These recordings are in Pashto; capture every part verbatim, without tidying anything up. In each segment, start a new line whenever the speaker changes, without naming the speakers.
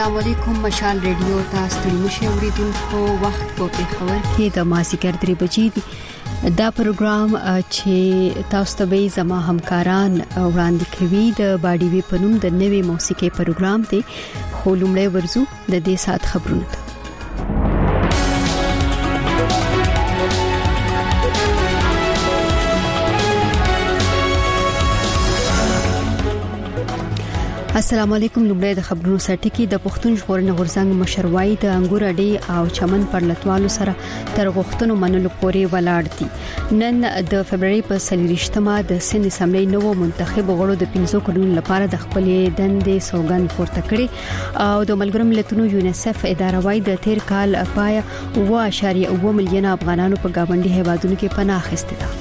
السلام علیکم مشال ریډیو تاسو ته مشوریدونکو وخت په خبر کې د مازیګر درې بجې دی دا پروګرام چې تاسو ته به زما همکاران وړاندې کوي د باډي وی پنوم د نوې موسیقي پروګرام دی خو لومړی ورزو د دې سات خبرونه ته السلام علیکم لومړی د خبرونو سرټکی د پښتون ژغورنې غورځنګ مشروعي د انګور اډي او چمن پر لټوالو سره تر غوښتنو منلو پورې ولاړ دي نن د فبرवरी په سلیریشتمه د سند اسمبلی نوو منتخب غړو د پنځو کلونو لپاره د خپلې دندې سوګند پورته کړې او د ملګرو ملتونو یونیسف اداره وايي د تیر کال پای اوه اعشاریه اوه ملیون افغانانو په گاونډي هیوادونو کې پناه اخیستې ده.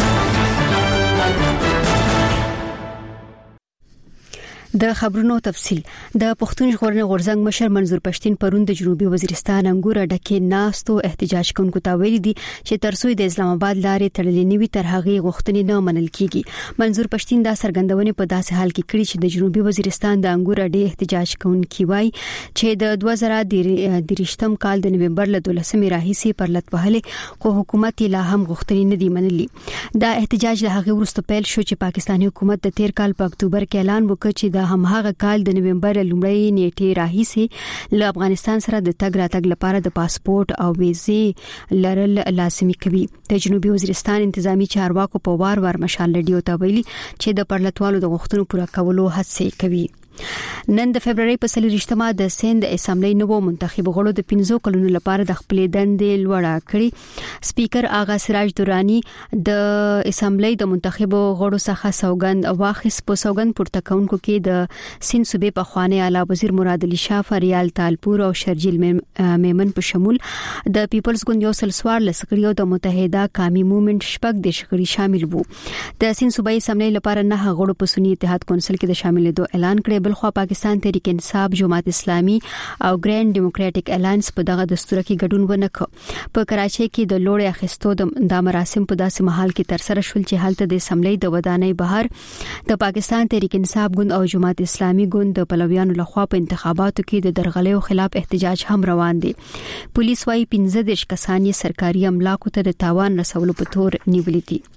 د خبرونو تفصيل د پښتون ژغورنې غورځنګ مشر منظور پښتين پرون د جنوبي وزیرستان انګور اډکه ناستو احتجاج کوونکو ته ویلي دي چې ترڅو د اسلام آباد لارې تړلې نیوي تر هغه غوښتنې نه منل کیږي. منظور پښتين دا سرګندونې په داسې حال کې کړي چې د جنوبي وزیرستان د انګور اډې احتجاج کوونکي وایي چې د دوه زره درېشتم کال د نومبر له دولسمې راهیسي پر لټ وهلې خو حکومت لا هم غوښتنې نه دی منلي. دا احتجاج له هغه وروسته پیل شو چې پاکستاني حکومت د تیر کال په اکتوبر کې اعلان وکړ چې د هماغه کال د نومبر لومړۍ نیټه راهیسي له افغانستان سره د تګ راتګ لپاره د پاسپورت او ویزې لرل لازمي کوي. د جنوبي وزیرستان انتظامی چارواکو په وار وار مشال ریډیو ته ویلي چې د پرلطوالو د غوښتنو پوره کولو هڅه کوي. نن د فبرवरी په سلیریشتمه د سند اسمبلی نوو منتخب غړو د پنځو کلونو لپاره د خپلې دندې لوړه کړې. سپیکر آغا سراج دورانی د اسمبلی د منتخب غړو څخه سوګند واخیست. په سوګند پورته کونکو کې د سند صوبې په خوانی اعلی وزیر مراد علي شاه فریال تالپور او شرجیل میمن په شمول د پیپلز ګوند یو سلسوار لسکړیو د متحده قومي موومېنټ شپږ د شخړي شامل وو. د سند صوبې اسمبلی لپاره نه غړو په سنی اتحاد کونسل کې د شاملېدو اعلان کړی. بلخو پاکستان تحریک انصاف جماعت اسلامي او ګرینډ ډیموکراټک الاینس په دغه دستور کې ګډون ونکړ. په کراچۍ کې د لوړې اخیستو د مراسم په داسې محل کې تر سره شول چې هلته د اسمبلی د ودانۍ بهر د پاکستان تحریک انصاف ګوند او جماعت اسلامي ګوند د پلویانو لخوا په انتخاباتو کې د درغلیو خلاف احتجاج هم روان دي. پولیس وايي پنځه دیرش کسان یې سرکاري املاکو ته د تاوان رسولو په تور نیولې دي.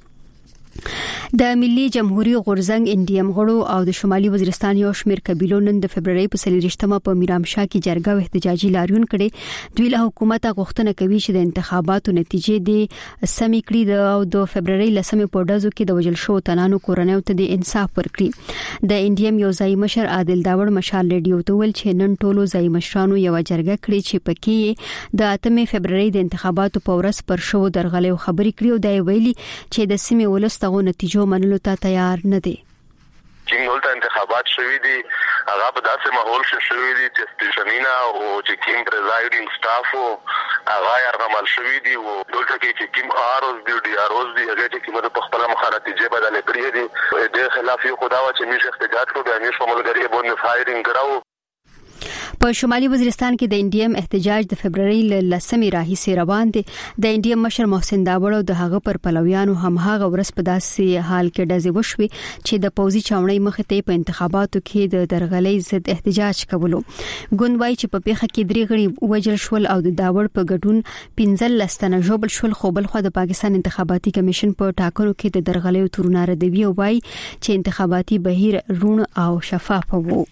د ملي جمهوریت غورځنګ انډیم غړو او د شمالي وزیرستان یو شمېر قبیلو نن د فبرवरी په سلیریشتمه په میرامشاه کې جرګه او احتجاجي لاریون کړي. دوی له حکومت غوښتنه کوي چې د انتخاباتو نتیجې د سمې کړي او د فبرवरी لسمې په ډزو کې د وژل شو تنانو کورنیو ته د انصاف ورکړي. د انډیم یو ځای مشر عادل داوړ مشال ریډیو ته ویل چې نن ټولو ځای مشرانو یو جرګه کړې چې پکې د اتمې فبرवरी د انتخاباتو په ورځ پر شو درغلیو خبرې کړې او دا ویلي چې د سیمې ولستغو نتیجو منلو ته تیار نه دي.
چې ولته انتخابات شوي دي هغه په داسې ماحول کې شوي دي چې سټیشنینا او چې کیم پریزایډینګ سټاف او هغه یرغمل شوي دي او دلته کې چې کیم آروز دي ډي آروز دي هغه چې کومه په خپل مخالفت بدلې کړې دي د خلاف یو خداوا چې میشه احتجاج کوي د امیر شمولګری باندې فایرینګ کراو.
په شمالي وزیرستان کې د انډیم احتجاج د فبرवरी لسمې راهیسي روان دي. د انډیم مشر محسن داوړ او د هغه پر پلویانو هم هغه ورځ په داسې حال کې ډزې وشوي چې د پوزي چاونۍ مخ ته په انتخاباتو کې د درغلۍ ضد احتجاج کولو. ګوند وايي چې په پیښه کې درې غړي وژل شول او د داوړ په ګډون پنځه لستنه ژوبل شول. خو بل خو د پاکستان انتخاباتي کمیشن په ټاکنو کې د درغلۍ تورونه ردوي او وايي چې انتخاباتي بهیر روڼ او شفاف وو.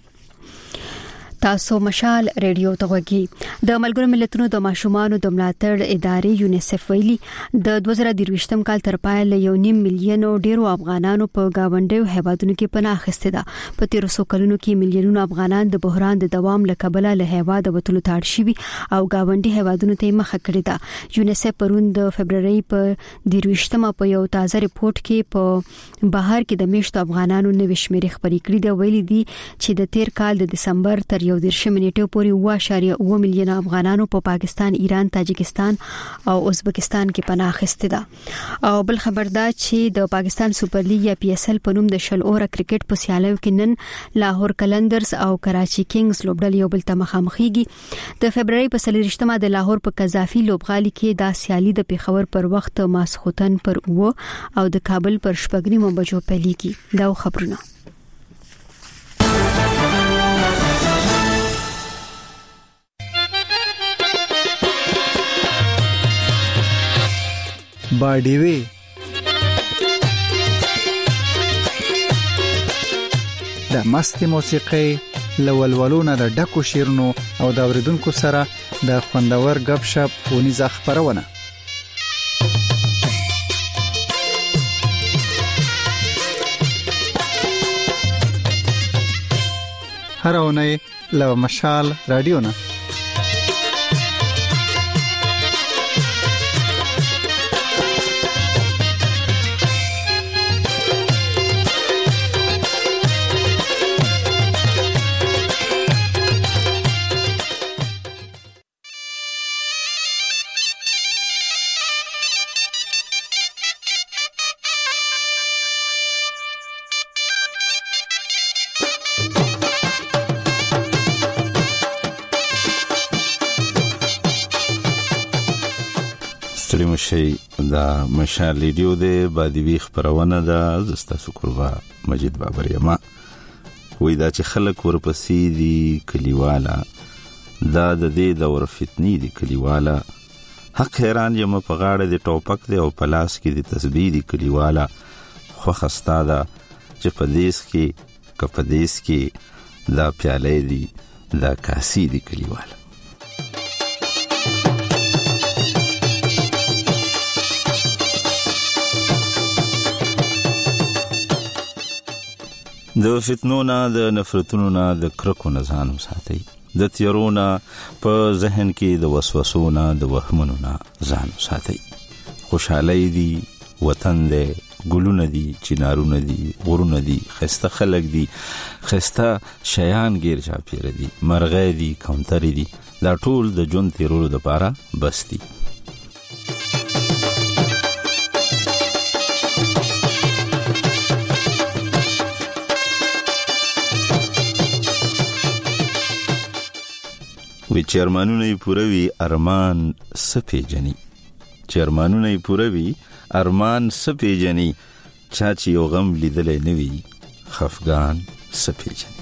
تاسو مشال ریډیو ته وګورئ. د ملګرو ملتونو د ماشومانو د ملاتړ ادارې یونیسف ویلي د دوه زره درویشتم کال تر پای له یو نیم میلیون ډیرو افغانانو په گاونډیو هیوادونو کې پناه اخیستې ده. په تیر څو کلونو کې میلیونونو افغانان د بحران د دوام له کبله له هیواد وتلو ته اړ شوي او گاونډي هیوادونو ته مخه کړې ده. یونیسف پرون د فبرवरी په درویشتمه په یو تازه ریپورت کې په بهر کې د میشتو افغانانو نوې شمیرې خبرې کړې ده. ویلي دي چې د تیر کال د دسمبر تر یو دیرشم نیټه پورې اوه اعشاریه اوه ملیون افغانانو په پاکستان، ایران، تاجکستان او ازبکستان کې پناه اخیستې ده. او بل خبر دا چې د پاکستان سوپر لیګ یا پی اس ال په نوم د شل اوره کرکټ په سیالیو کې نن لاهور کلندرز او کراچي کینګز لوبډلې یو بل ته مخامخېږي. د فبرवरी په سلیریشتمه د لاهور په قذافي لوبغالي کې دا سیالي د پیښور پر وخت ماسخوتن پر اوه او د کابل پر شپږ نیمو بجو پیلېږي. دا خبرونه
باډیوي د مست موسیقي لولولونه د ډکو شیرونو او د اوریدونکو سره د خوندور غب شپ ونیزه خبرونه هر اونۍ له مشال رادیو نه
شي دا مشال ریډیو د بادوي خبرونه ده زستا سکروا مجید بابر یما وې دا چې خلک ورپسې دي کلیواله دا د دې دور فتنی دي کلیواله حق حیران یم په غاړه د ټوپک دی او پلاس کې د تسبیح دي کلیواله خو خستا ده چې په دیس کې کپدیس کې دا پیاله دي دا کاسی دي کلیواله د فتنونو د نفرتونو نه د کرکو نه ځان وساتئ د تیرونو په ذهن کې د وسوسو نه د وهمونو نه ځان وساتئ خوشحالي دي وطن دی ګلونه دي چنارونه دي غرونه دي خسته خلک دي خسته شیان غیر چاپیر دي مرغې دي کاونټر دي دا ټول د جون تیرولو لپاره بس دي وی چیرمانونه یې پوروي ارمان سپې جنی چیرمانونه یې پوروي ارمان سپې جنی چا چې یو غم لیدلې نوي خفغان سپې جنی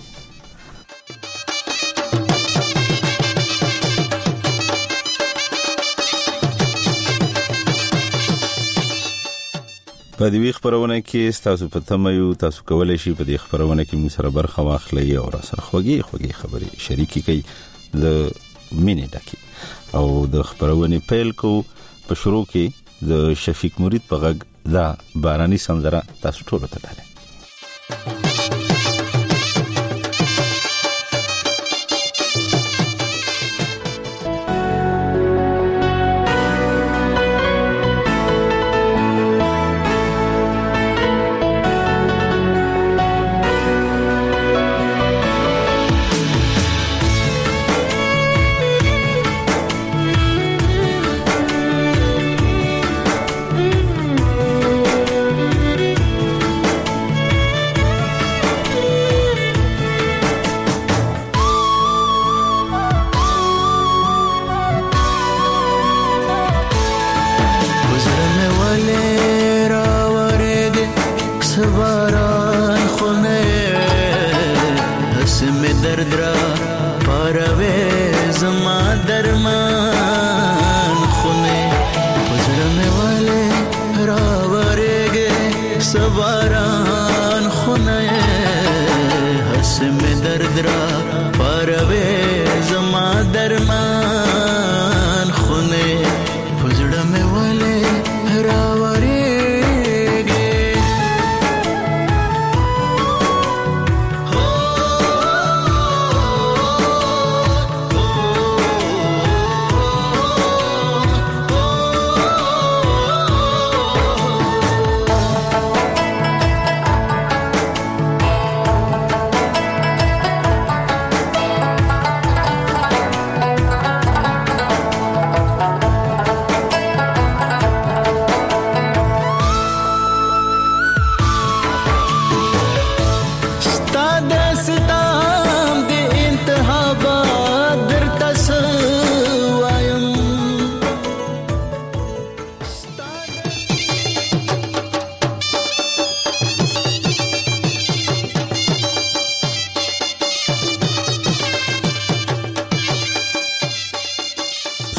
په دې خبرونه کې تاسو په تمایو تاسو کولای شئ په دې خبرونه کې مو سره برخه واخلئ او را سره خوږی خوږی خبرې شریکي کړئ د مینې ډکی او د خبرونه پیل کو په شروع کې د شفیق مرید په غږ دا باراني سندره تاسو ټول ته ډاله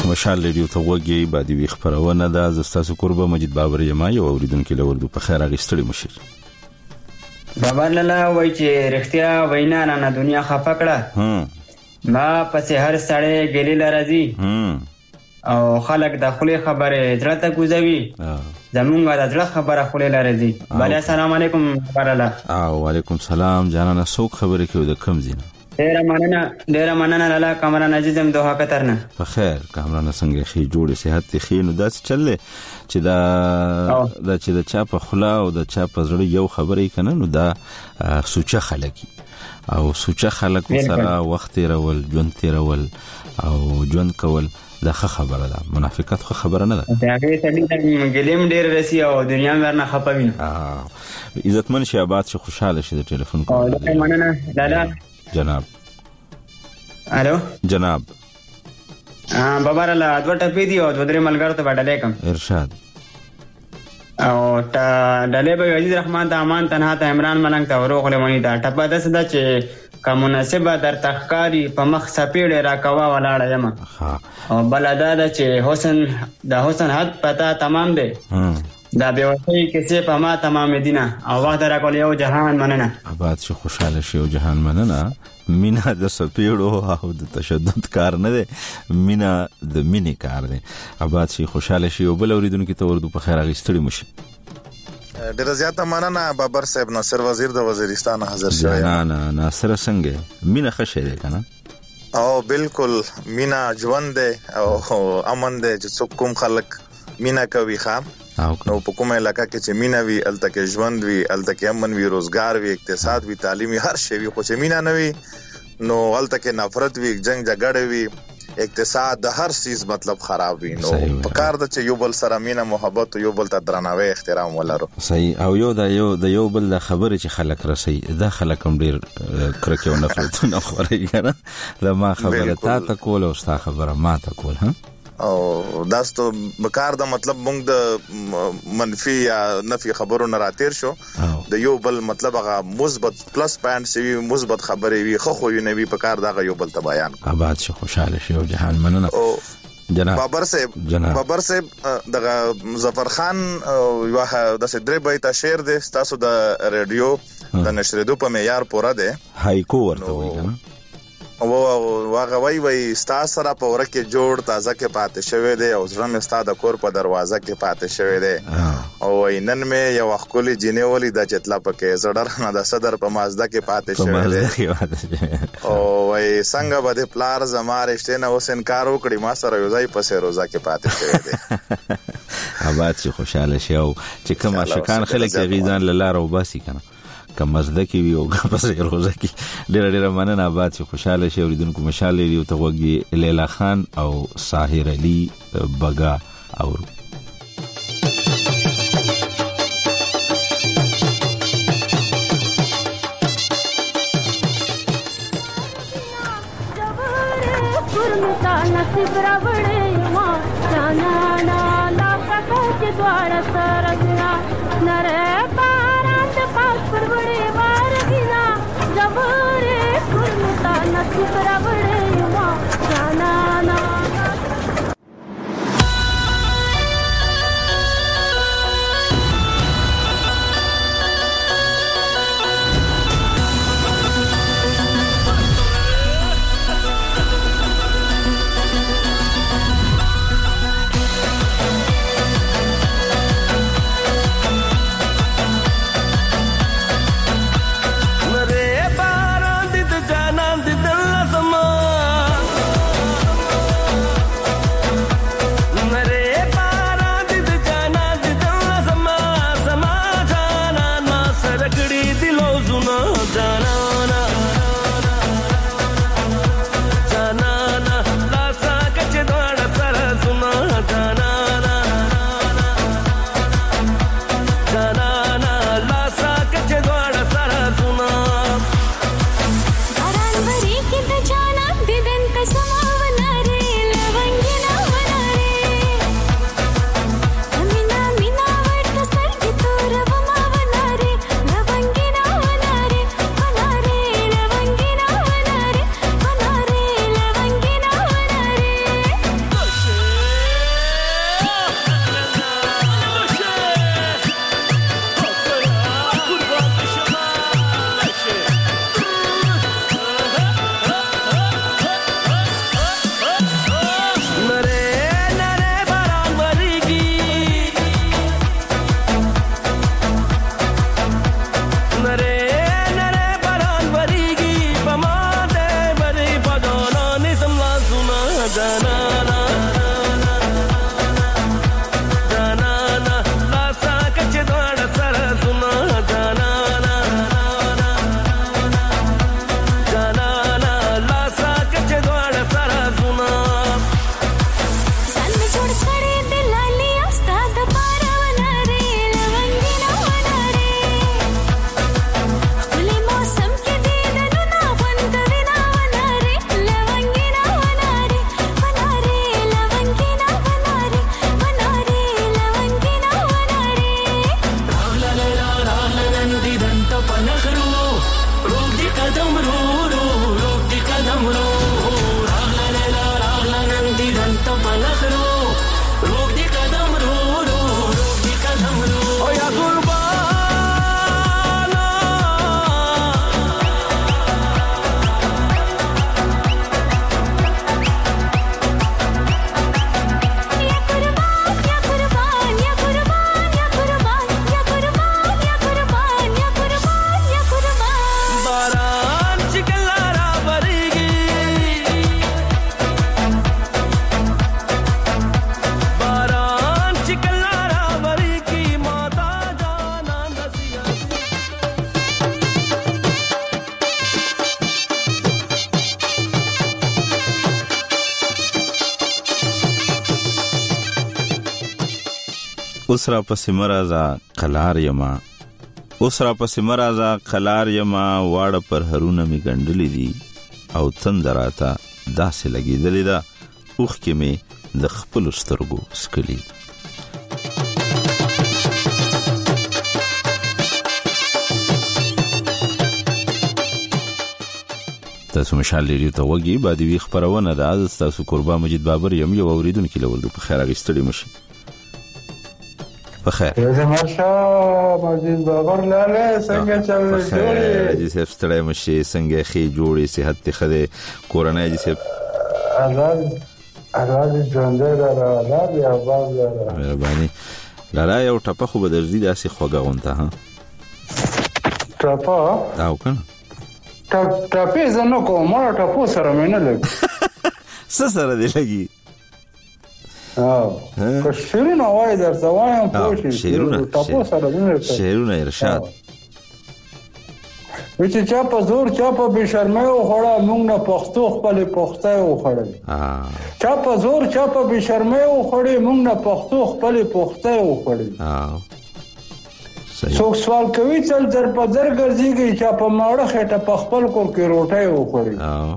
مشال ریډیو ته وګورئ بعد وی خبرونه ده زستاسو قربه مجید بابر یما یو اوریدونکو لوردو په خیر اغستړي مشر
بابر لاله وای چې رښتیا وینا نه دنیا خفقړه هم ما پسې هر سړی ګلی لرازي هم او خلک د خولي خبره زړه ته کوزوي زمونږ د زړه خبره خولي لرازي بل السلام علیکم بابر لاله
او وعلیکم سلام جانانه څوک خبره کوي د کم زینه
ډیر مننه ډیر مننه لاله کامران عزیزم دوه کترنه
په خیر کامران څنګه خې جوړې صحت خې نو داس چلې چې دا دا چې د چا په خلا او د چا په زړه یو خبرې کنه نو دا سوچه خلک او سوچه خلک سره وخت رول ژوند تیرول او ژوند کول دا خبره ده منافقت خو خبره نه ده
دا هغه سړي ګلیم ډیر رسی او دنیا ورنه خپوي
اه عزتمن شي آباد شي خوشاله شي د ټلیفون
کول دا مننه لاله
جناب
الو
جناب
ها بابا لاله دوه ټپې دی او دوه درې ملګرو ته وډلې کم
ارشاد
او تا ډلې به عزیز رحمان ته امان تنها ته عمران ملنګ ته وروغله ونی دا ټپه ده صدا چې کومناسبه در تخکاری په مخ سپیړې را کوا ولاړه یم او بلدا ده چې حسن د حسن حد پتا تمام دی دا به وتی کیسه په ما تمام دینه او وخت را کول یو جهان مننه
آباد شي خوشاله شي او جهان مننه مینا د سپیړو او د تشدد کار نه دی مینا د مینې کار دی آباد شي خوشاله شي او بل اوریدونکو ته ورته په خیر اغستړي مشي
ډیر زیاته مننه بابر صاحب ناصر وزیر د وزیرستان حاضر شوی
نه نه ناصر څنګه مینا ښه شي کنه
او بالکل مینا ژوند دی او امن دی چې څوک کوم خلک مینا کوي خام نو په کومه علاقه کې چې مینا وی الته کې ژوند وی الته کې امن وی روزګار وی اقتصاد وی تعلیمي هر شی وی خو چې مینا نه وی نو الته کې نفرت وی جنگ جګړه وی اقتصاد د هر چیز مطلب خراب وي نو په کار د چې یو بل سره مینا محبت یو بل ته درناوی احترام ولرو
صحیح او یو د یو د یو بل د خبره چې خلک رسي د خلک هم ډیر کرکه او نفرت نه خوري کنه دا ما خبره تا ته کول او ستا خبره ما ته کول ها
او داستو بکار دا مطلب مونږ د منفي یا نفي خبرو نه راتیر شو د یو بل مطلب هغه مثبت پلس پوینټ سی مثبت خبرې وي خو خو نه وي بکار دا یو بل ته بیان
آباد شي خوشاله شي او جهان مننه
جناب بابر صاحب بابر صاحب دغه ظفر خان یو د سدري بیت شعر د تاسو د ریډیو د نشریدو په معیار پوره ده
هایکو ورته وي کنه
او واغه وای وای ستا سره په ورکه جوړ تازه کې پاتې شوی دی او زړه مې ستا د کور په دروازه کې پاتې شوی دی او نن مې یو خولي جنې ولې د چتلا پکې زړه نه د صدر په مازده کې پاتې شوی دی او وای څنګه به د پلار زماره شته نه اوس انکار وکړي ما سره یو ځای په روزه کې پاتې شوی دی
آباد شي خوشاله شي او چې کوم شکان خلک غیزان لاره وباسي کنه کم مزده کې وی او پسې روزه کې ډېر ډېر مننه آباد شي خوشاله شي اوریدونکو مشال لري ته وګي لیلا خان او ساحر علي بغا او
نصیب راوړې ما جانا نا لا پکې دوار سره نره باران د پاس پر وړې وار بنا جوړې ګورمتا نصیب راوړې ما جانا نا
اوس را پسې مرازا قلار یما اوس را پسې مرازا قلار یما واړه پر هرونه می ګنډلې دي او تندراته داسې لګېدلې ده اوخ کې می د خپل سترګو سکلی. تاسو مشال ریډیو ته وګورئ بعد وی خبرونه ده. از تاسو قربا مجید بابر یم یو اوریدونکو لور د په خیر اغستړي مشي. په خیر
زه مرشا مجید بابر لاله څنګه چل جوړې
دي سه ستړي مشي څنګه خې جوړې صحت خده کورونه دي سه
آزاد آزاد ژوند ده آزاد یا باز ده
مهرباني لاله یو ټپه خو به درځي داسې خوګه غونته ها
ټپه
او کنه
ټپ ټپې زنه کوم ما ټپو سره مې نه لګي
څه سره دی لګي
اه که شیرونه وای درته وایم پوه شي ټپو سره نه
شیرونه ارشاد
چې چا په زور چا په بې شرمۍ وخوړه موږ نه پښتو خپلې پښتۍ وخوړلې چا په زور چا په بې شرمۍ وخوړې موږ نه پښتو خپلې پښتۍ وخوړلې څوک سوال کوي چل در په در ګرځېږي چا په ماړه خېټه په خپل کور کې روټۍ وخوړې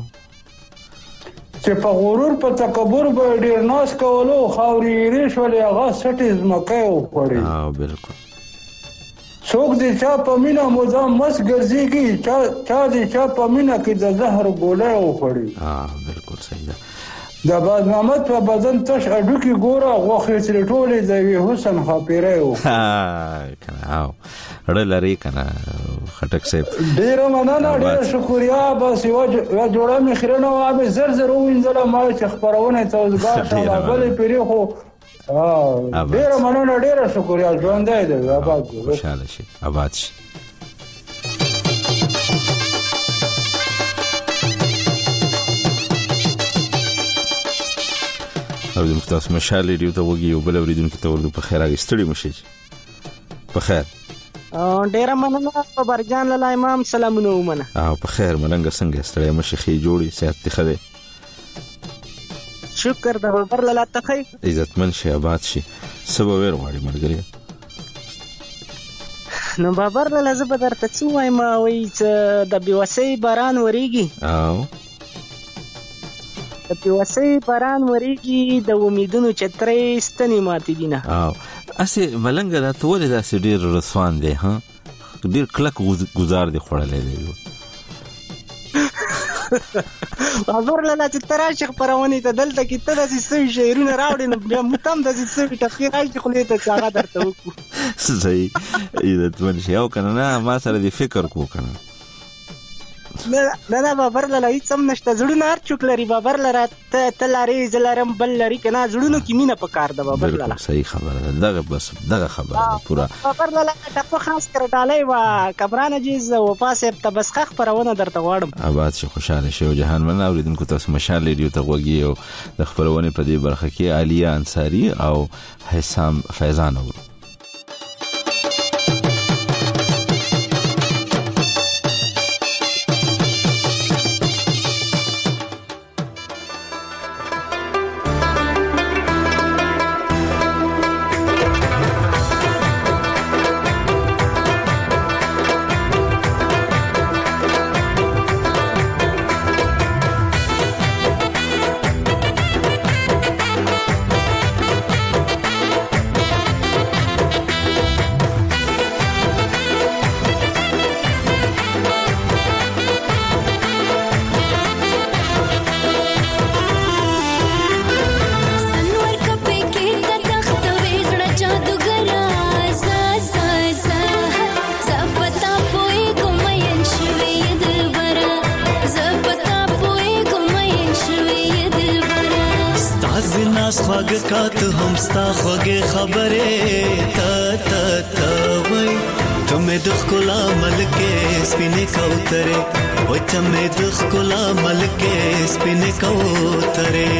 چې په غرور په تکبر به ډېر ناز کولو خاورې یېرې شولې هغه سټې ځمکۍ وخوړې
بالکل
څوک دې چا په مینه مدام مس ګرځېږي چا دې چا په مینه کې د زهر ګولۍ وخوړې
بالکل صحیح ده
د باز محمد په بدن تش اډوکي ګوره غوښې سرې ټولې د یوې حسن خاپیری
وخوړې کنه او اړه لري کنه خټک صاحب
ډېره مننه ډېره شکریا بس یوه جوړه مې خیرنه وه مې زر زر ووینځله ما چې خپرونه یې توزګار شم بلې پیرې خو ډېره مننه ډېره شکریا ژوندی دی آباد
خوشحاله شي آباد شي. او د مختاس مشال ریډیو ته وګورئ او بل اوریدونکو ته ورته په خیر اغستړي مشي. په خیر
ډېره مننه خبرجان لاله امام سلامونه ومنه
او په خیر ملنګ څنګه ستړي مشي خې جوړي صحت خده
شکر د خبر لاله تخی
عزتمن شي آباد شي سبا ور غواړي مرګري
نو بابر لاله زه به درته څه وایم وایي چې د بېوسۍ باران وریږي
او
د بېوسۍ باران وریږي د امیدونو چترۍ ستنې ماتې دي نه
او اسې ملنګ دا ته ولې داسې ډېر رسوان دی ها ډېر کلک ګزار دی خوړلی دی
حضور لاله چې ته راشې خپرونې ته دلته کې ته داسې سوي شعرونه راوړې نو بیا موږ هم داسې سوي ټپې راشي خولې ته چې هغه درته وکړو
صحیح عزتمن شي او که نه نه ما سره دې فکر کو که نه
نه نه بابر لاله هېڅ هم نشته زړونه هر څوک لري بابر لاله ته لرې زه لرم بل لري که نه زړونو کې مینه پکار ده بابر لاله
صحیح خبره ده دغه بس دغه خبره ده پوره
بابر لاله ټپه خاص کر ډالۍ وه کمران عزیز وفا صاحب ته بس ښه خپرونه درته غواړم
آباد شي خوشحاله شي او جهان مننه اورېدونکو تاسو مشال ریډیو ته غوږی او د خپرونې په دې برخه کې عالیه انصاري او حسام فیضان اورو.
کات هم ستا خوږې خبرې تا تا تا وای ته مې د ښکلا ملکې سپینې کوترې وای ته مې د ښکلا ملکې سپینې کوترې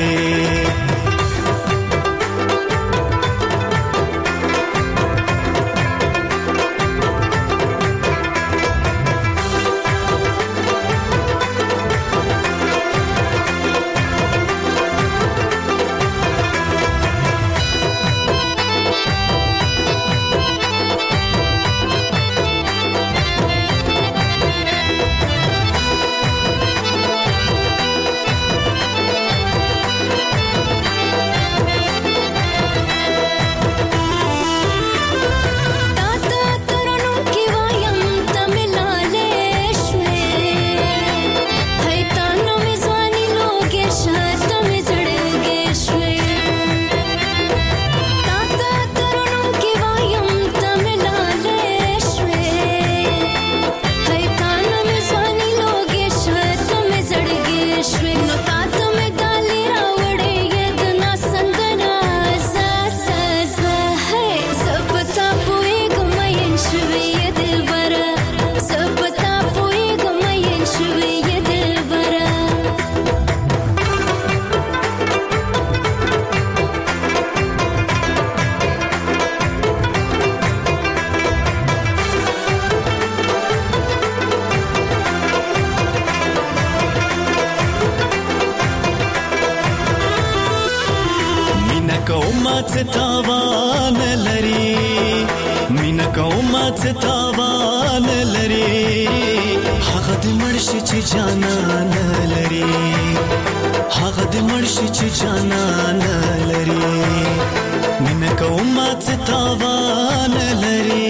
مات تاوان لري مینا کوم مات تاوان لري هغه د مرشي چې جانان لري هغه د مرشي چې جانان لري مینا کوم مات تاوان لري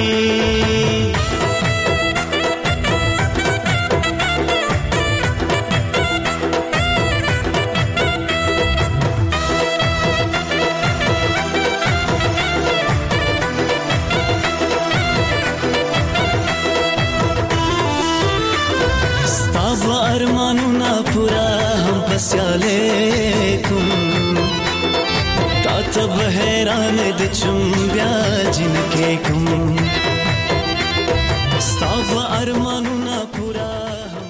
ارمانونا پورا هم پسیالیکم تا تب حیران د چم بیا جنکې کوم ستاب ارمانونا پورا هم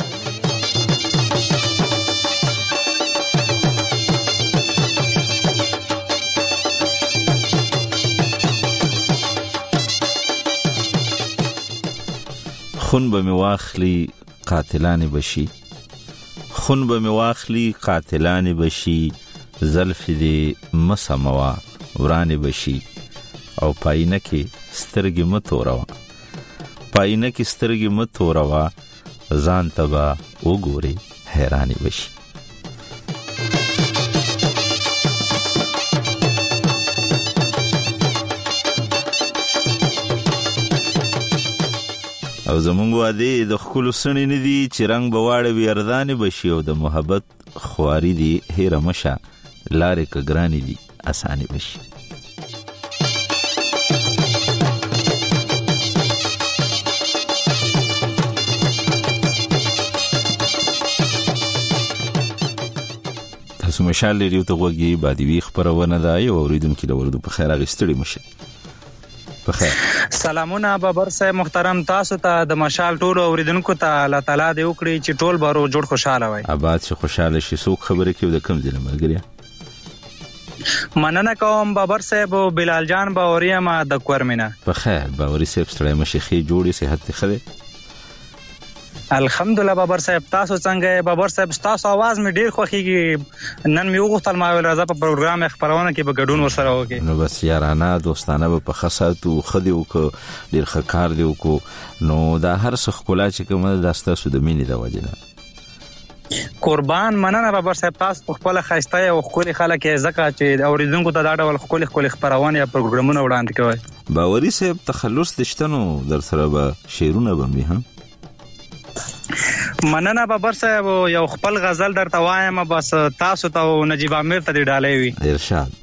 پسیالیکم خون به می واخلی قاتلان بشي خون به می واخلی قاتلان بشي زلف دی مسموا وران بشي او پاینه کې سترګې متوروا پاینه کې سترګې متوروا ځان تبا وګوري حیران بشي او زمونږ واده د خپل سنې نه دي چې رنگ بواړه وي ارزانه بشي او د محبت خواري دي هیر مشه لارې کګرانی دي اسانه بشي تاسو مشال لري ته وګي بادي وی خبرونه ده یو اوریدونکو د ورودو په خیر اغستړي مشه بخیر
سلامونه بابر صاحب محترم تاسو ته د مشال ټول اوریدونکو ته الله تعالی دې وکړي چې ټول بارو جوړ خوشاله وي
آباد شي خوشاله شي څوک خبره کوي د کم ځای ملګری
مننه کوم بابر صاحب بلال جان باوري ما د کورمنه
بخیر باوري صاحب ستړي مشي خي جوړي صحت خره
الحمدلله بابر صاحب تاسو څنګه بابر صاحب تاسو आवाज مې ډیر خوخيږي نن مې وغوښتل ما ول راځه په پروګرام خبرونه کې به ګډون ورسره وکړي
نو بس یارانه دوستانه په خاصاتو خدیو کو ډیر خکار دیو کو نو دا هر څه خپل چې کوم داسته سود مینې د وجنه
قربان مننه بابر صاحب تاسو خپل خاصه او خپل خلک زکه چې اوریدونکو ته دا ډول خپل خپل خبرونه یا پروګرامونه وړاندې کوي
باوري صاحب تخلص دشتنو در سره به شیرونه بمې ها
مننه بابر صاحب یو خپل غزل درته وایم بس تاسو ته نجیب امیر ته دی ډالې وي
ارشاد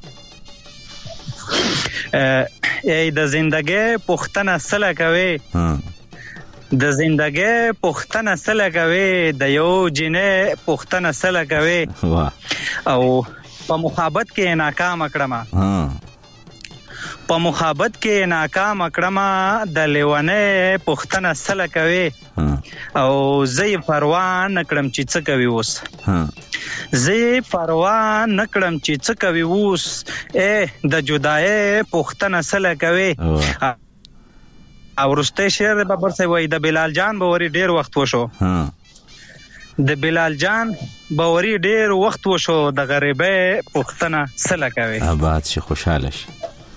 ای د زندګۍ پختنه سره کوي د زندګۍ پختنه سره کوي د یو جنې پختنه سره کوي او په محبت کې ناکام کړم په محبت کې ناکام کړم د لیوانې پختنه سره کوي او زه پروا نه کړم چې څه کوي اوس زه پروا نه کړم چې څه کوي اوس اے د جدای پختنه سره کوي او ورسته شعر د بابر صاحب وای د بلال جان باوري ډیر وخت وشو د بلال جان باوري ډیر وخت وشو د غریبې پختنه سره کوي
آباد شي خوشاله شي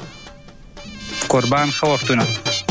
قربان خو وختونه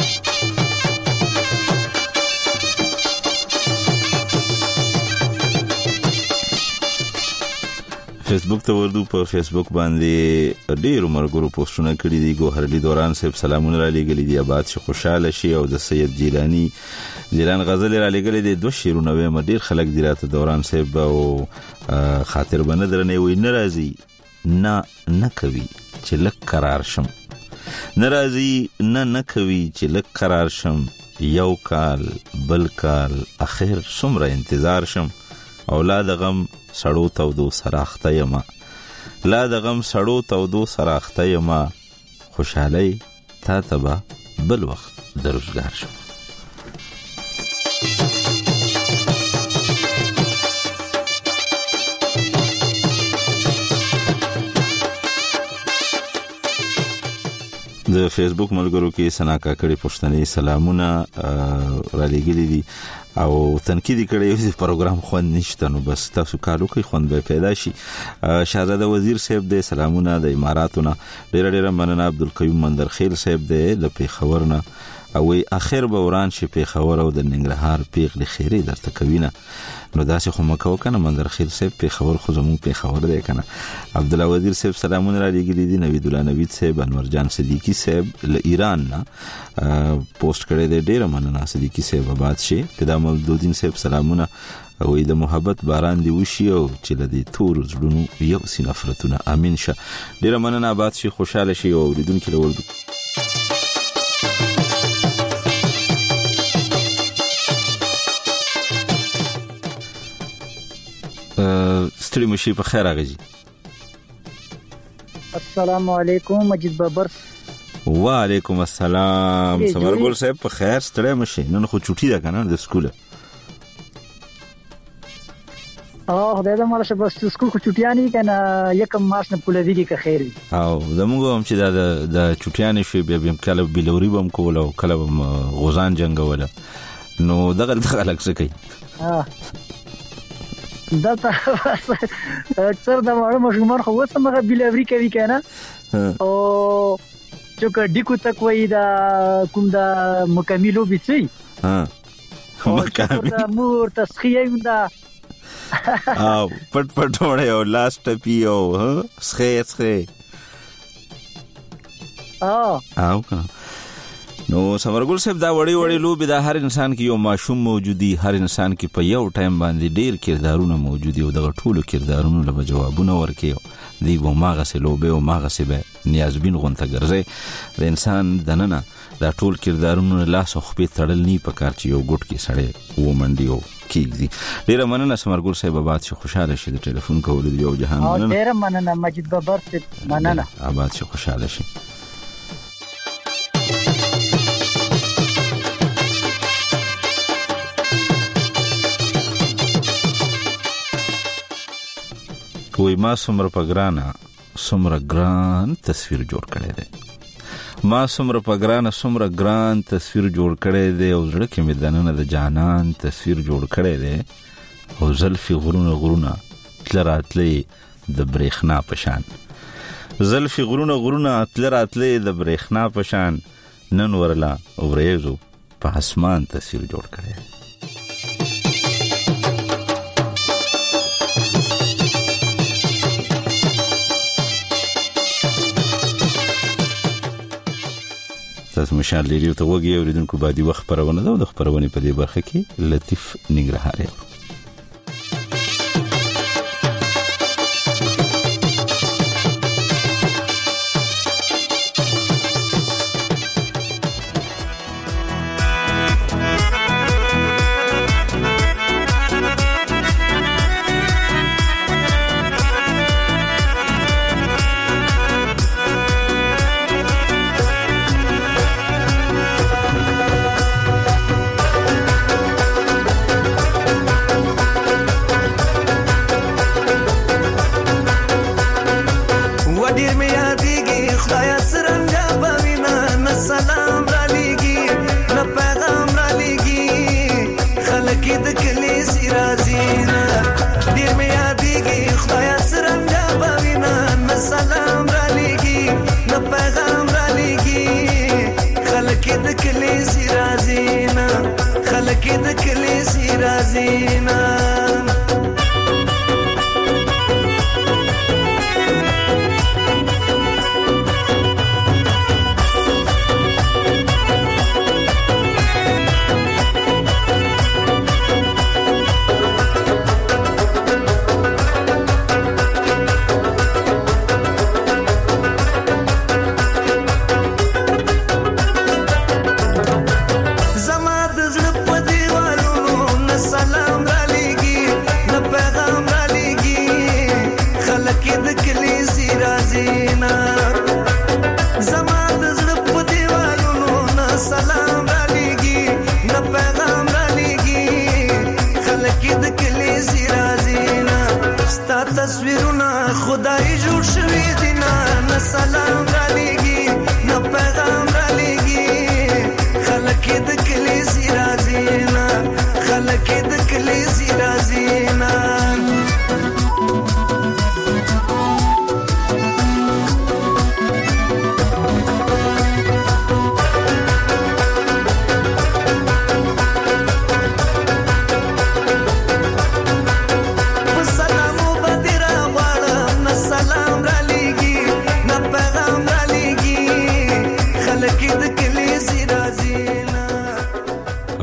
فیسبوک ته ورډو په فیسبوک باندې ډیر مرګرو پوسټونه کړی دي ګوهرلی دوران صاحب سلامونه را لګلې دي آباد شي خوشاله شي او د سید جیلانی جیلان غزل را لګلې دي دوه شیرونه و ډیر خلک دی راته دوران صاحب او خاطر بنه درنه وي ناراضي نه نه کوي چې لک قرار شم ناراضي نه نه کوي چې لک قرار شم یو کال بل کال اخر څومره انتظار شم اولاد غم سړو تودو سراخته یما لا د غم سړو تودو سراخته یما خوشحالي تا تبا بل وخت دروزګار شم د فیسبوک ملګرو کې سناکا کړي پښتني سلامونه را لګلې دي او تنقید کړي چې پروګرام خوند نشته نو بس تاسو کارو کوي خوند به پیدا شي. شاهزاده وزیر صاحب د سلامونه د اماراتونه ډېر ډېر مننه. عبدالقیوم مندرخیل صاحب د پیښور نه او اخر به وران شي پیښور او د ننګرهار پیغلې خیرې درته کوینه نو داسې خو مکو کنه. منظرخیل صاحب پیښور خو زمون پیښور دی کنه. عبد الله وزیر صاحب سلامونه را لګیلي دي. نوید الله نوید صاحب، انور جان صدیقی صاحب له ایران نه پوسټ کړی دی. ډیره مننه صدیقی صاحب، آباد شي. پیدا مولودین صاحب سلامونه او د محبت باران دی وشي او چې لدی تور زړونو یو سي نفرتونه امين شه. ډیره مننه، آباد شي، خوشاله شي او ریدونکو له ورد ستړي مشي په خیر راغی.
السلام علیکم مجید بابر.
وعلیکم السلام سمرګل صاحب په خیر ستړي مشي. نن خو چټي ده کنه د سکول.
اه دا د مال شه بس سکول خو چټیانی کنه یکم مارچ نه کولې دي که خیر وي.
او زموږ هم چې دا د چټیانی شي بیا بیا کله بلوري بم کول او کله بم غوزان جنگول نو دغه دغه لک څه کوي.
ها دا ته اکثر د مړو مشمار خو وسه مغه بلوري کوي کنه او چې کډی کو تک وای دا کوم دا مکملو بيسي
ها مکمل
مور تسخیه دا
او پټ پټ وړه او لاست پیو ها سخه سخه
اه
او نو سمرګل صاحب دا وړي وړي لوبي دا هر انسان کې یو ماشوم موجودي، هر انسان کې په یو ټایم باندې ډیر کردارونه موجودي او دغه ټولو کردارونو له جوابونه ورکي دی و ماغه سه لوبه او ماغه سه به نیازبین غونته ګرځي. د انسان دننه دا ټول کردارونو لاس خو په تړل نه پکار چې یو ګټ کې سړی و منډیو کیږي. ډیر مننه سمرګل صاحب، آباد شي، خوشاله شي. د ټلیفون کول دی یو جهان مننه.
ډیر مننه مجید بابر صاحب، مننه.
آباد شي، خوشاله شي. وای ما سمر پګرانا سمر ګران تصویر جوړ کړی دی. ما سمر پګرانا سمر ګران تصویر جوړ کړی دی او زړه کې مې دننه د جانان تصویر جوړ کړی دی او زلفي غرونه غرونه تل راتلې د برېښنا پشان. زلفي غرونه غرونه تل راتلې د برېښنا پشان. نن ورلا ورېزو په اسمان تصویر جوړ کړی دی. تاسو مشال ریډیو ته وګورئ او ریدونکو باندې وخت پرونه ده او د خبرونه په دې برخه کې لطیف ننګرهاري.
زما د زړه په دیوالونو نه سلام را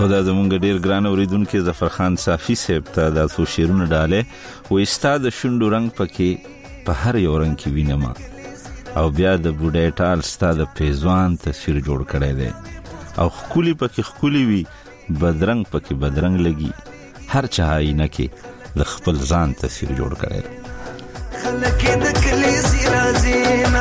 او دا زمونږ ډیر ګران اوریدونکو ظفر خان صافی صاحب ته دا څو شعرونه ډاله و استاد شونډو رنگ پکې په هر یو رنگ کې وینم او بیا د بوډۍ ټال ستاد پیزوان تصویر جوړ کړی دی او خکولی پکې خکولی وي بدرنګ پکې بدرنګ لګي هر چا آینه کې د خپل ځان تصویر جوړ کړی دی
خلک د کلیزي رازینا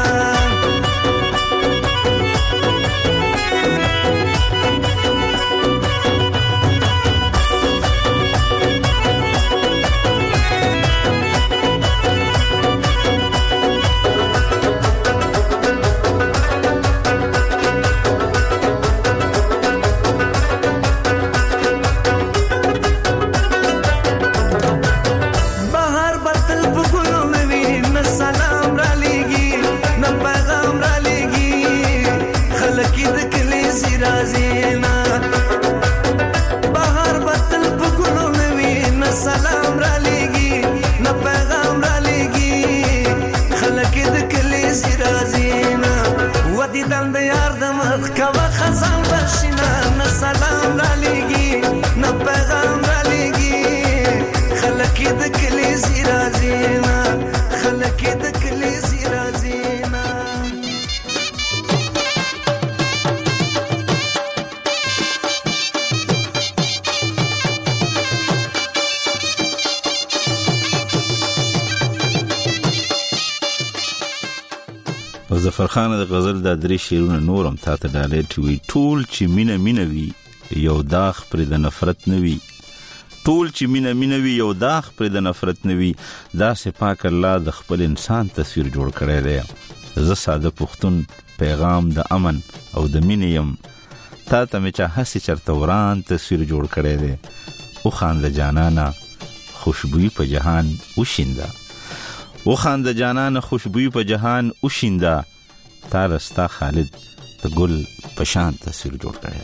ظفر خان د غزل د درې شعرونه نورم تا ته ډالې ټوي ټول چې مینه مینه وي یو داغ پر د نفرت نه وي ټول چې مینه مینه وي یو داغ پر د نفرت نه وي دا سه پاک الله د خپل انسان تصویر جوړ کړی دی زه ساده پښتون پیغام د امن او د مینې يم تا ته مې چا هسې چرته وران تصویر جوړ کړی دی او خان د جانانا خوشبوئی په جهان وشینده او خان د جانان خوشبوئی په جهان وشینده تا رستا خالد د ګل په شان تصویر جوړ کړی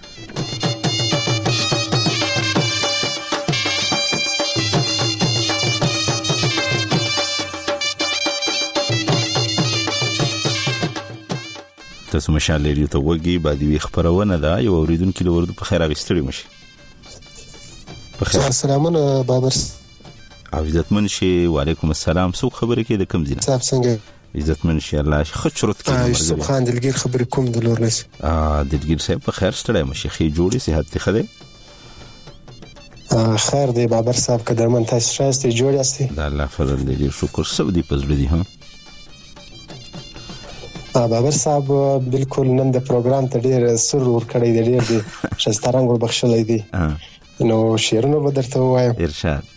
تاسو مشال لري ته وګي بعد وی خبرونه ده یو اوریدونکو له ورته په خیر اغستړي مشي په خیر
سلامونه بابر
او عزتمن شي وعلیکم السلام سو خبره کې د کم زینه
صاحب څنګه
عزتمن شي الله خچرت کې
یوسف خان دلګیر خبرې کوم د لورنس
ا دلګیر صاحب په خیر ستړی مشي خې جوړي صحت ته خده
خیر دی بابر صاحب قدرمن تاسو شاسته جوړ یاستئ
د الله فضل دی شکر سب دی پزړه دی ها
بابر صاحب بالکل نن د پروګرام ته ډیر سر ور کړی دی ډیر دی شسترنګ ور بخښلې دی نو شیرونو بدرته وایم
ارشاد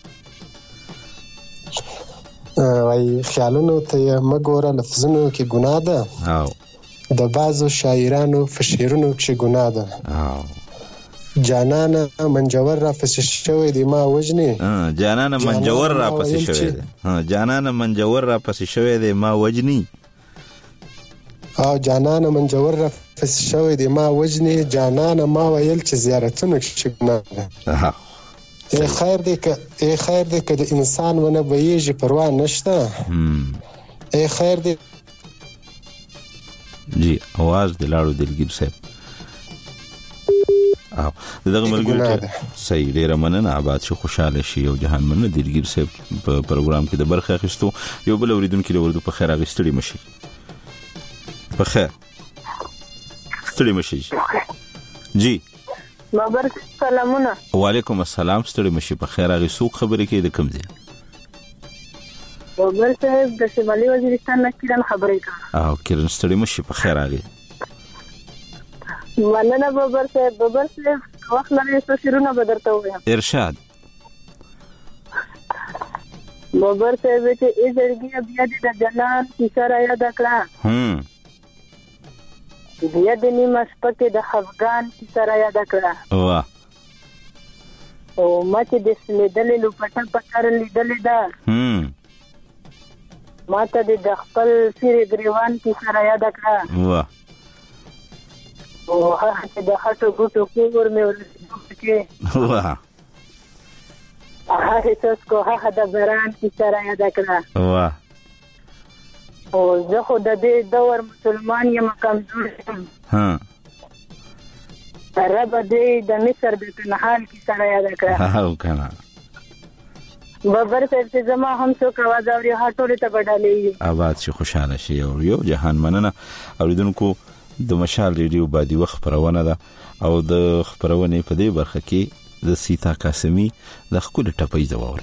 وای خیالونو ته مګوره لفظونو کې ګناه ده او د بعضو شاعرانو په شعرونو کې ګناه ده
او
جانانه منجور را پسې شوی دی ما وجني
ها جانانه منجور را پسې شوی دی ها جانانه منجور را پسې شوی دی ما وجني
او جانانه منجور را پسې شوی دی ما وجني جانانه ما ویل چې زیارتونو کې ګناه ده ای خیر دی که ای خیر دی که د انسان ونه بهیږي پروا نشته ای خیر دی
جی आवाज د لاړو دلګیر صاحب او دغه مرګ صحیح ډیر مننه آباد شو خوشاله شي او جهان مننه دلګیر صاحب په پروګرام کې د برخه اخیستو یو بل اوریدونکو له ورته په خیر اغستړي مشي په خیر ستړي مشي جی
بابر سلامونه
وعلیکم السلام ستړي مشي په خیر هغه سوق خبرې کې د کم ځای
بابر صاحب د شمالي وزیرستان نه کیرن خبرې کوم
او کیرن ستړي مشي په خیر هغه
مننه بابر صاحب بابر صاحب وخت لري څه شروع بدرته وایم
ارشاد
بابر صاحب چې ای زړګي بیا د جنان کیسه را یاد کړه
هم
بیا د نیمه شپه د خفګان کیسه را یاد کړه
واه
او ما چې د سلیدلې لوپټه په کار لیدلې ده
هم
ما ته د خپل سیر ګریوان کیسه را یاد کړه
واه
او هغه چې د خټو ګوټو کور مې ورته کې
واه
هغه څه کو هغه د باران کیسه را یاد کړه
واه
او زه خو د دې دور مسلمان یم کمزور یم
ها
رب دې د مصر د تنحال کی سره یاد کړه
او کنه
بابر صاحب ته زما هم څوک आवाज اوري هټوله ته بدلې
آواز شي خوشاله شي او یو جهان مننه اوریدونکو د مشال ریډیو باندې وخت خبرونه ده او د خبرونه په دې برخه کې د سیتا قاسمی د خپل ټپې ځواب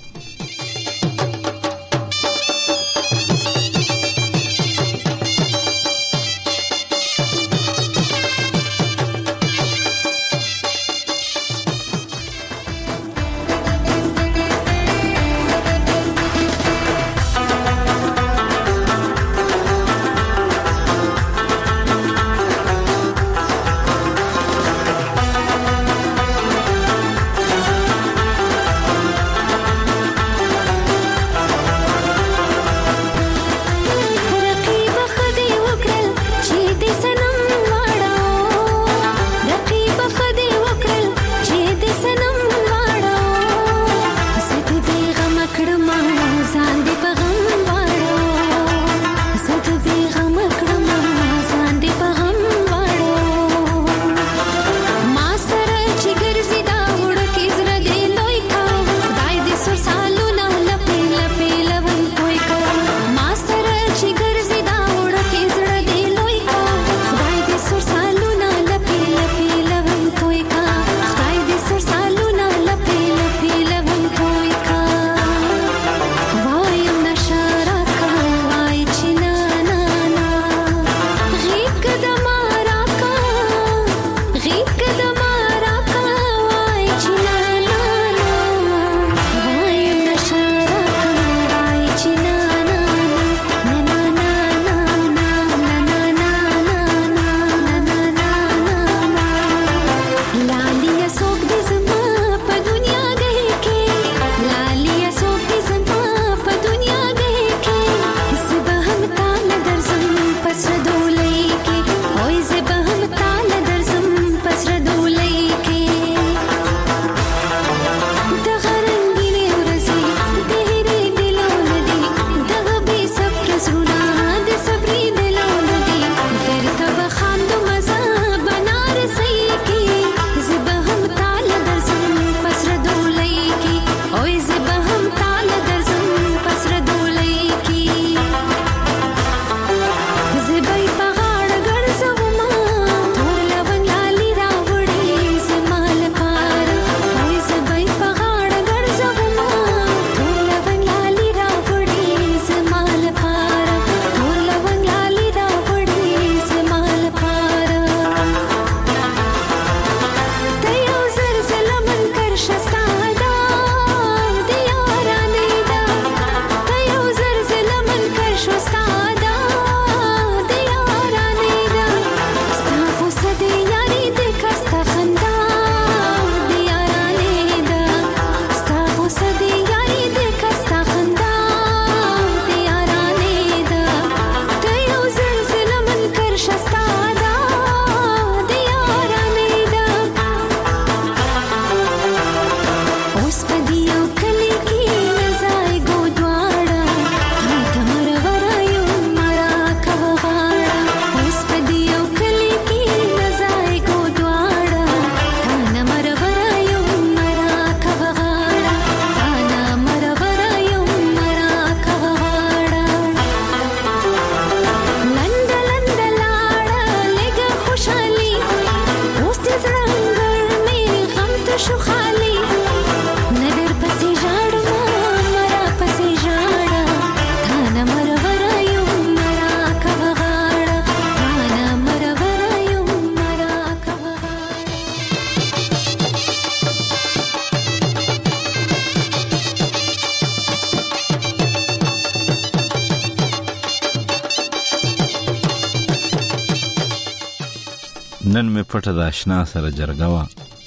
نن می پټه د آشنا سره جرګوا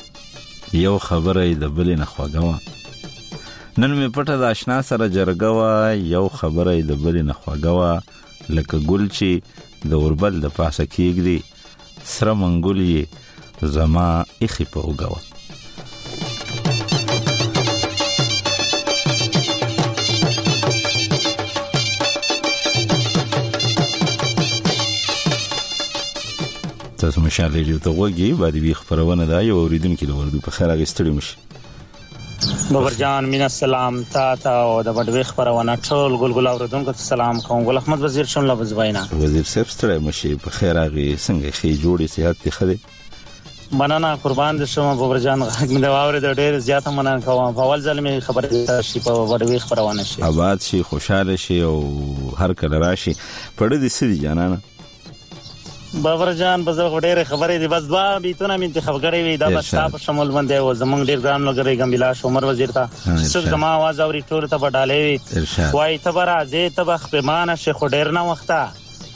یو خبره د بلې نه خواګوا نن می پټه د آشنا سره جرګوا یو خبره د بلې نه خواګوا لکه ګل چې د اوربل د پاسه کېږدي سره منګول یې زما اخی په وګوا تاسو مشال ریډیو ته وګورئ باندې وی خبرونه دا یو اوریدونکو له وردو په خیر اغستړي مشي
بابر جان مینا سلام تا تا او د وډوي خبرونه ټول ګلګل اوریدونکو ته سلام کوم ګل احمد وزیر شون له وزوینا
وزیر صاحب ستړي مشي په خیر اغي څنګه خي جوړي صحت ته خدي
مننه قربان دي شوم بابر جان غږ مې دا اوري د ډېر زیاته مننه کوم په اول ځل مې خبره شي په وډوي خبرونه شي
آباد شي خوشاله شي او هر کله راشي پړ دي سړي جانانه
بابر جان بزرګ ډېر خبرې دي بس دوا بیتونه مې انتخاب کړې وي دا بس تاسو شمول باندې او زمونږ ډېر ګرام لګري ګمبلاش عمر وزیر ته څه زما आवाज اوري ټول ته وډالې وای ته برازه تبخ پیمانه شیخ ډېر نه وخته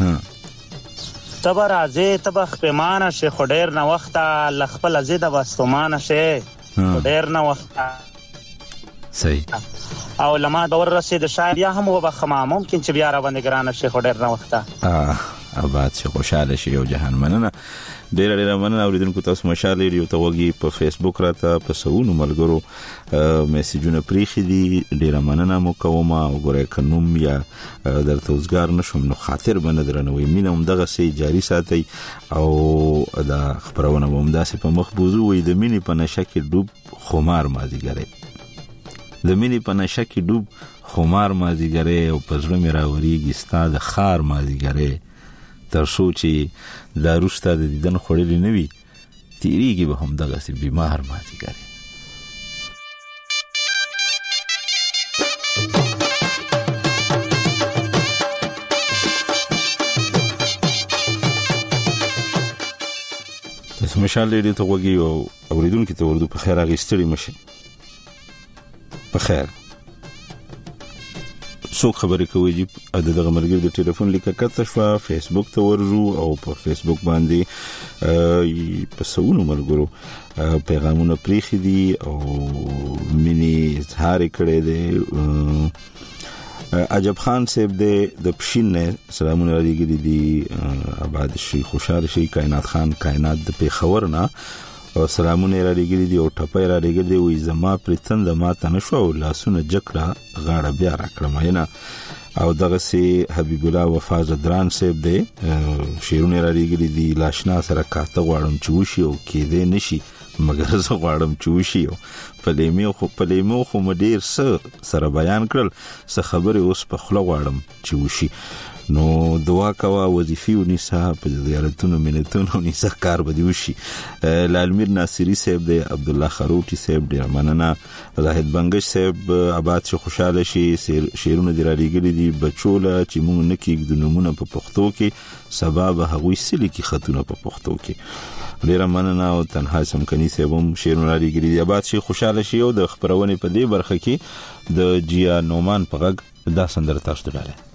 تبر ازه تبخ پیمانه شیخ ډېر نه وخته لخپل زید واستمانه شیخ ډېر نه وخته
صحیح
او لما دور رسید شاید یا هم وبخما ممکن چې بیا را باندې ګرانه شیخ ډېر نه وخته
اه آباد شي خوشاله شي او جهان مننه ډېر ډېر مننه اوریدونکو تاسو مشال ریډیو ته وګورئ په فیسبوک راته په سونو ملګرو میسجونه پریخي دي ډېر مننه مو کوم او ګورئ کنوم یا درته وزګار نشم نو خاطر باندې درنوي مینه هم دغه سي جاری ساتي او دا خبرونه هم داسې په مخبوزو وي د مینې په نشه کې ډوب خمار مازیګره د مینې په نشه کې ډوب خمار مازیګره او پزړه مې راوريږي ستا د خار مازیګره تر سوچي دا روستا د دیدن خړلې نه وي تیریږي به هم دغه سي بیمار ماتي کوي تاسو مشال لري ته وګي او اوریدونکو ته ورته په خیر اغستړي مشي په خیر څو خبرې کوي چې د دغه مرګ د ټلیفون لیکه کته شو فیسبوک ته ورزو او په فیسبوک باندې په سونو مرګرو پیغامونه پریخي دي او منی اظهار کړي دي عجب خان صاحب د پښین سلامونه لري دي آباد شي خوشاله شي کائنات خان کائنات د پیښور نه او سلامونه را لګري دي او ټپای را لګري دي وې زما پرتند ما ته نشو لاسونه جکړه غاړه بیا را کړم نه او دغه سي حبيب الله وفا زدران صاحب دي شیرونه را لګري دي لاشنا سره کاته غواړم چوشي او کې دې نشي مګر زه غواړم چوشي او پلیمو خو پلیمو خو مډیر سره بیان کړل څه خبره اوس په خله غواړم چوشي نو دعا کوا وظیفي ونیسا په زیارتونو منتونو نیسا کار بدیوشي لالمیر ناصری صاحب دی عبد الله خروټي صاحب دی مننه زاهد بنگش صاحب آباد شي خوشاله شي شیرونه دی را لګلي دي بچوله چې مونږ نکې د نمونه په پښتو کې سبب هغوی سلی کې خطونه په پښتو کې ډیر مننه او تنها سمکني صاحب هم شیرونه را لګلي دي آباد شي خوشاله شي او د خبرونه په دې برخه کې د جیا نومان په غږ دا سندره تاسو ته ډاله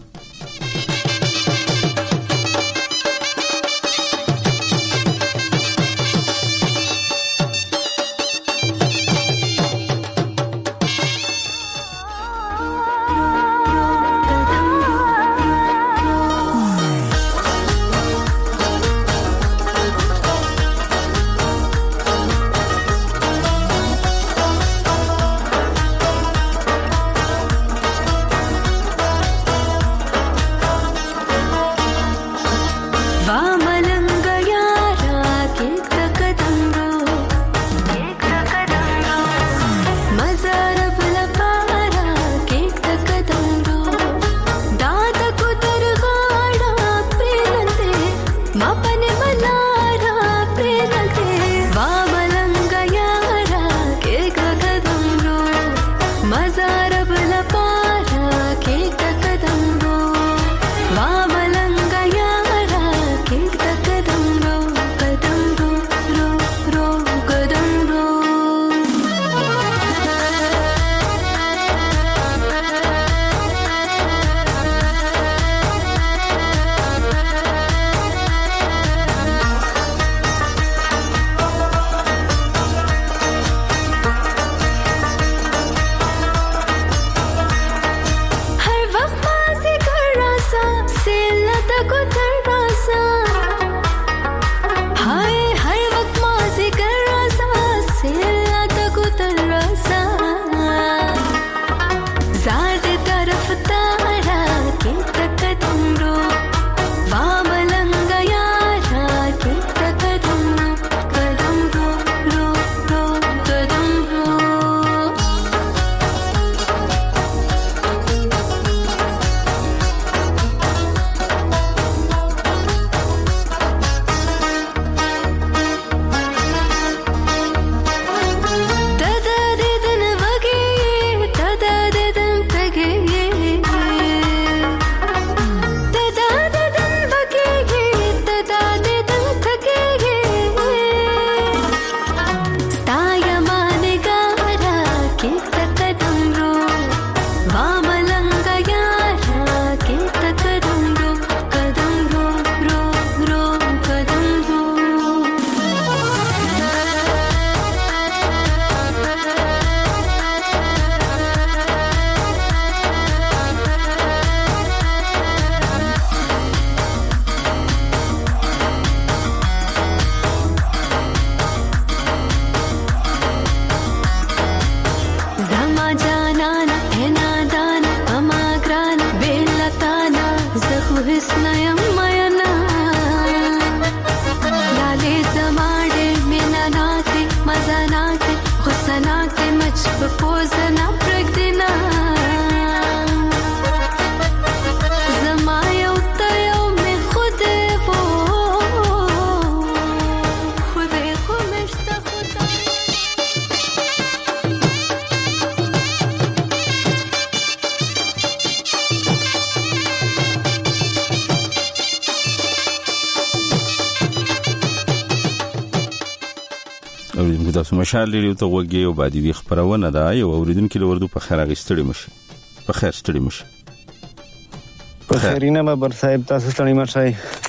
تاسو مشال لري ته وګي او بادي وی خبرونه ده یو اوریدونکو له وردو په خیر اغستړي مشي په خیر ستړي مشي
په خیرینه بابر صاحب تاسو ستړي مشي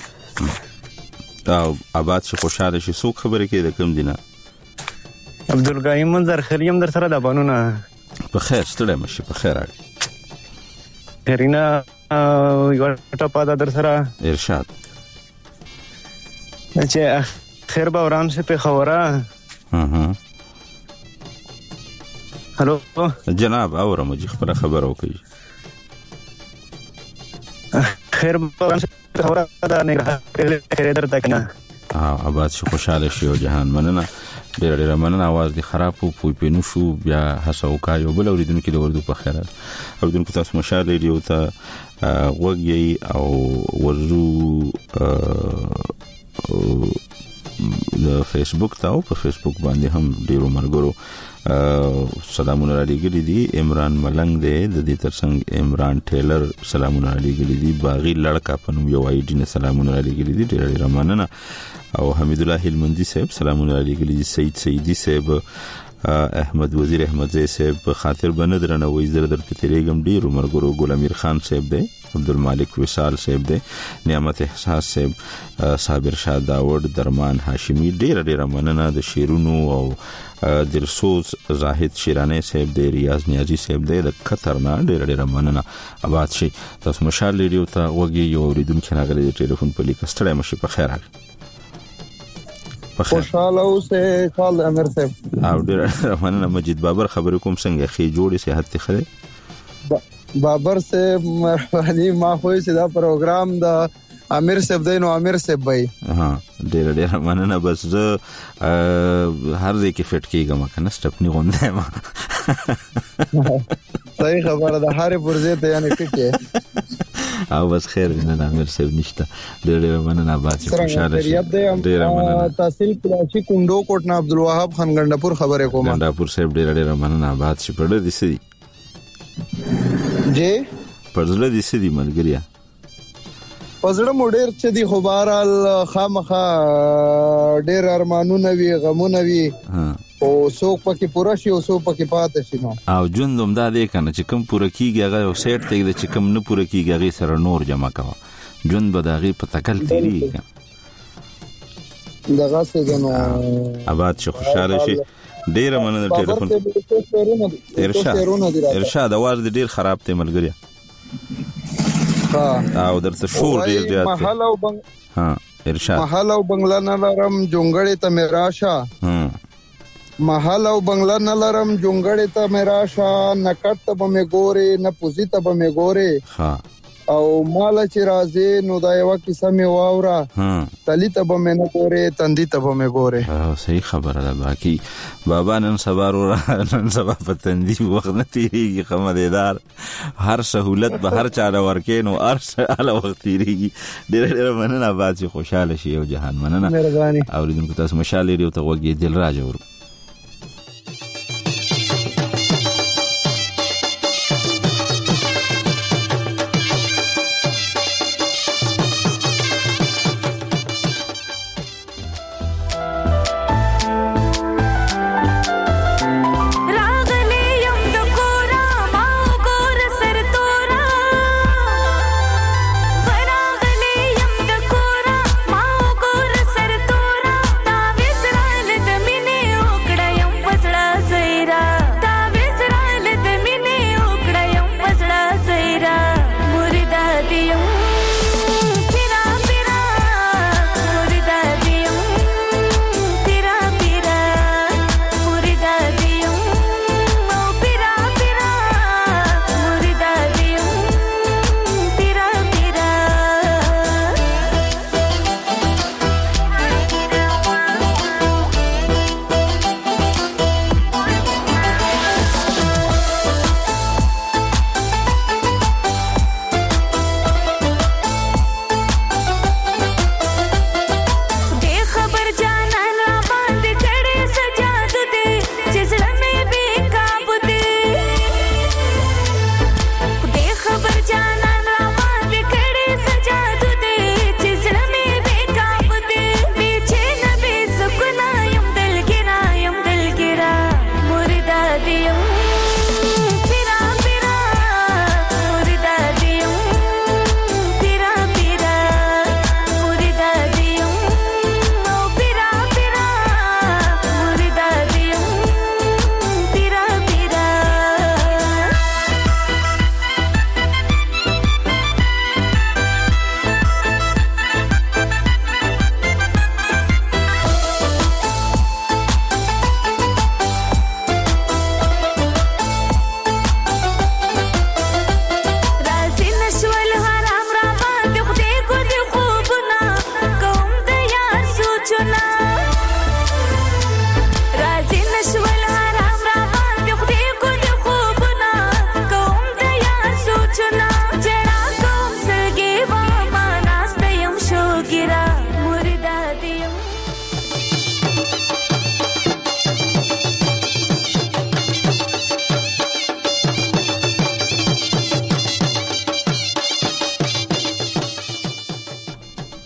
او آباد شي خوشاله شي څوک خبره کوي د کوم دینه
عبدالغنی منظر خریم در سره د بانونه
په خیر ستړي مشي په خیر اړ
خیرینه یو ټاپا در سره
ارشاد
چې خیر به وران شي په خوره
ها ها
هلو
جناب اورم چې خبره خبره وکړي
خیر به وران شي په خوره دا نه خیر درته کنه
ها آباد شي خوشاله شي او جهان مننه ډېر ډېر مننه आवाज دي خراب او پوي پینو شو بیا هڅه وکایو بل اوریدونکو د وردو په خیر اوریدونکو تاسو مشال ریډیو ته وګي او ورزو د فیسبوک ته او په فیسبوک باندې هم ډیرو مرګرو سلامونه لري دي عمران ملنګ دی د دې ترڅنګ عمران ټیلر سلامونه لري دي باغی لړکا په نوم یو آی ډی نه سلامونه لري دي ډیر ډیر مننه او حمید الله هلمندي صاحب سلامونه لري دي سید سیدی صاحب احمد وزیر احمد زئی صاحب خاطر بندرنه وې زر در په تیریګم ډیرو مرګرو ګل امیر خان صاحب دی عبدالمالک وصال صاحب دی نعمت احساس صاحب صابر شاه داوود درمان هاشمی ډیر ډیر مننه د شیرونو او دلسوز زاهد شیرانه صاحب دی ریاض نیازی صاحب دی د خطرنا ډیر ډیر مننه آباد شي تاسو مشال ریډیو ته وګي یو اوریدونکو راغلی د ټلیفون په لیک ستړی مشي په خیر راغلی
خوشاله اوسه خال امیر صاحب
او ډیر مننه مجید بابر خبرې کوم څنګه خې جوړې صحت خره
بابر صاحب مرحبا ما خو چې دا پروګرام د امیر صاحب دینو امیر صاحب وای
ها ډیر ډیر مننه بس زه هر ځای کې فټ کېږم کنه سټپنی غونډه ما
صحیح خبره ده هر پرځه ته یعنی فټه
او بس خیر نه امیر صاحب نشته ډیر ډیر مننه باندې خوشاله شي ډیر مننه
تحصیل کلاچی کندو کوټ نه عبدالوهاب خان ګنداپور خبره کوم
ګنداپور صاحب ډیر ډیر مننه باندې چې پړ دي سي
جی
پرځله دي سي ملګریا
پزړه موډر چې دی خو بهرال خامخا ډیر ارمانونه وی غمونه وی او څوک پکې پوره شي او څوک پکې پاتې شي نو
او جوندوم دا دی کنه چې کم پوره کیږي هغه سیټ ته چې کم نه پوره کیږي هغه سره نور جمع کوا جون به داغي په تکل تیری
دغه څه جنو
آباد شي خوشاله شي ډیر مننه ټلیفون ارشاد ارشاد आवाज ډیر خراب ته ملګری او درته شور ډیر زیات
محل او بنگ
ها ارشاد
محل او بنگلا نه لرم جونګړې ته میراشه
هم
محل او بنگلا نه لرم جونګړې ته میراشه نکټ ته به مې ګوري نه پوزي ته به مې ګوري
ها
او مال چې راځي نو دا یو کیسه مې واوره
ها
تلی ته به مې نه ګوري تندې ته به مې ګوري
او صحیح خبره ده باقي بابا نن سبا نن سبا په تندې وخت نه تیریږي خمدیدار هر سہولت به هر چا ورکې نو هر څه وخت تیریږي ډېر ډېر مننه باز خوشاله شي او جهان مننه او لیدونکو تاسو مشال لري او ته وګي دل راځي ور
Mine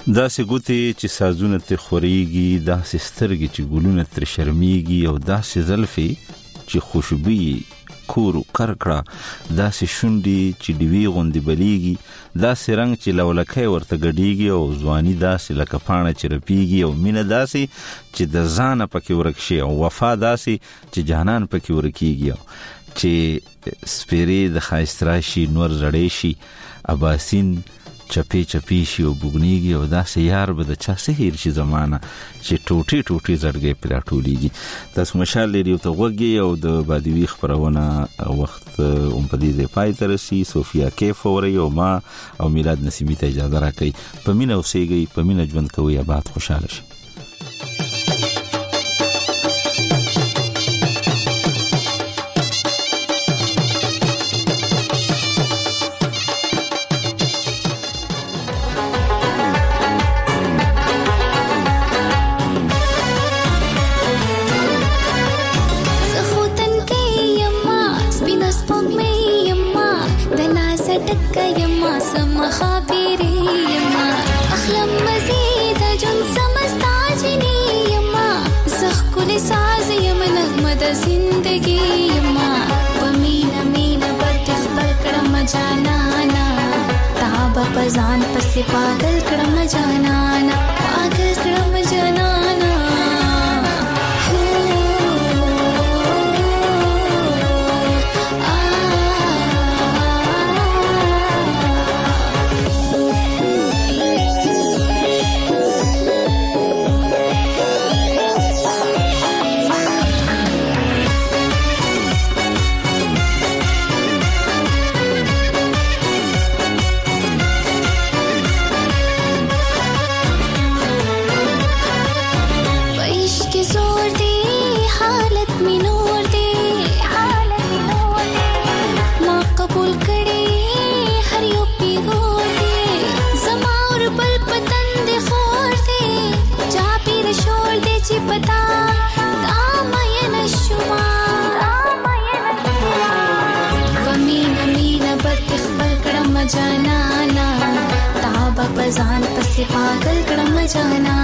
دا سه ګوتې چې سازونه ته خوريږي، دا سه سترګې چې ګلونه تر شرمېږي، او دا سه زلفې چې خوشبوي کورو کرکړه، دا سه شونډې چې دیوی غوندې بلیږي، دا سه رنگ چې لولکې ورته ګډيږي، او ځواني دا سه لکه پاڼه چې رپیږي، او مینه دا سه چې د ځان پکې ورکشي، او وفا دا سه چې جانان پکې ورکیږي، چې سپیری د خایستراشي نور زړې شي، اباسین چپی چپی شي او بوګنیږي، او دا سه یار به د چا سحر شي زمانہ چې ټوټي ټوټي زړګي پلا ټولېږي. تاسو مشال لري او ته وګي، او د بادوي خبرونه وخت اون په دې ځای پای تر سي. صوفیا کیف اوري او ما او میلاد نسیمی ته اجازه راکړي. په مینه اوسېږي، په مینه ژوند کوي، آباد خوشاله شي.
ځان پسې پاگل کړم جانانا، پاگل کړم جانانا. ځان پسې پاگل کړم جانانا.